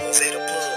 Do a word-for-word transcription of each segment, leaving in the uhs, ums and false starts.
Say the plug.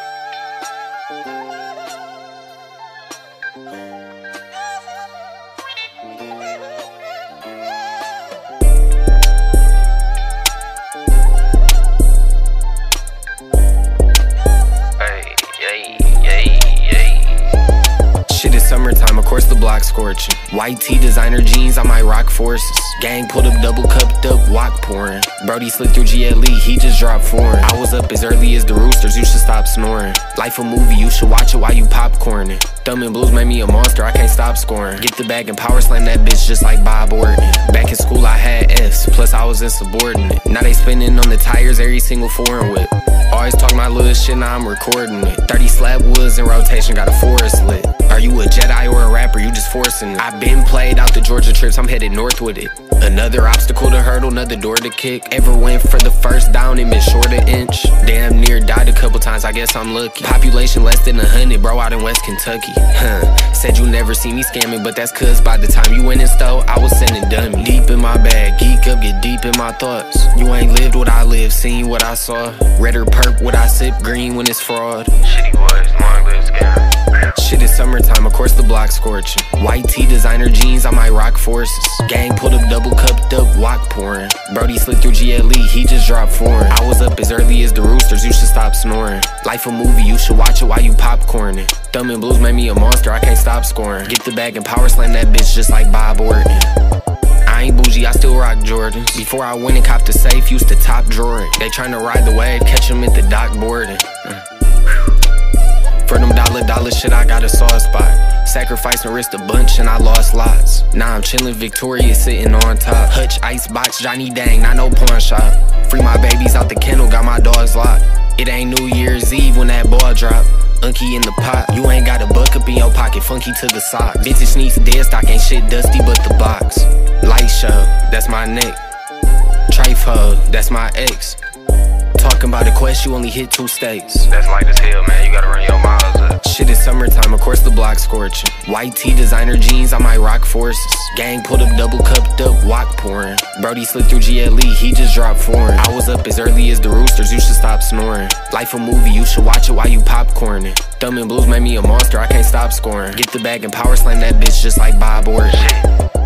Shit is summertime, of course the block scorching. White tee, designer jeans, I might rock forces. Gang pulled up, double cupped up, wok pouring. Brody slid through G L E, he just dropped foreign. I was up as early as the roosters, you should stop snoring. Life a movie, you should watch it while you popcorning. Thumb and blues made me a monster, I can't stop scoring. Get the bag and power slam that bitch just like Bob Orton. Back in school I had F's, plus I was insubordinate. Now they spinning on the tires every single foreign whip. Always talk my little shit, now I'm recording it. thirty slab woods in rotation, got a forest lit. Are you a Jedi or a rapper, you just forcing it. I been played out the Georgia trips, I'm headed north with it. Another obstacle to hurdle, another door to kick. Ever went for the first down and been short an inch. Damn near died a couple times, I guess I'm lucky. Population less than a hundred, bro, out in West Kentucky. Huh, said you never see me scamming, but that's cause by the time you went and stole, I was sending dummy. Deep in my bag, geek up, get deep in my thoughts. You ain't lived what I lived, seen what I saw. Red or perp, what I sip, green when it's fraud. Shitty boys, long live scam. Shit is summertime, of course the block scorching. White tee, designer jeans, I might rock forces. Gang pulled up, double cupped up, wok pouring. Brody slid through G L E, he just dropped foreign. I was up as early as the roosters, you should stop snoring. Life a movie, you should watch it while you popcorning. Thumb and blues made me a monster, I can't stop scoring. Get the bag and power slam that bitch just like Bob Orton. I ain't bougie, I still rock Jordans. Before I went and copped a safe, used to top drawer it. They tryna ride the wave, catch them at the dock boarding. uh. For them dollar dollar shit, I got a soft spot. Sacrifice and risked a bunch and I lost lots. Now I'm chillin' victorious, sitting on top. Hutch, ice box, Johnny Dang, not no porn shop. Free my babies out the kennel, got my dogs locked. It ain't New Year's Eve when that ball drop. Unky in the pot, you ain't got a buck up in your pocket, funky to the socks. Vintage sneaks, dead stock, ain't shit dusty but the box. Light show, that's my neck. Trife hoe, that's my ex. Talking about a quest, you only hit two states. That's light as hell, man, you gotta run your miles up. Shit is summertime, of course the block scorching. White tee, designer jeans, I might rock forces. Gang pulled up, double cupped up, wok pouring. Brody slid through G L E, he just dropped foreign. I was up as early as the roosters, you should stop snoring. Life a movie, you should watch it while you popcorning. Thumb and blues made me a monster, I can't stop scoring. Get the bag and power slam that bitch just like Bob Orton. Shit.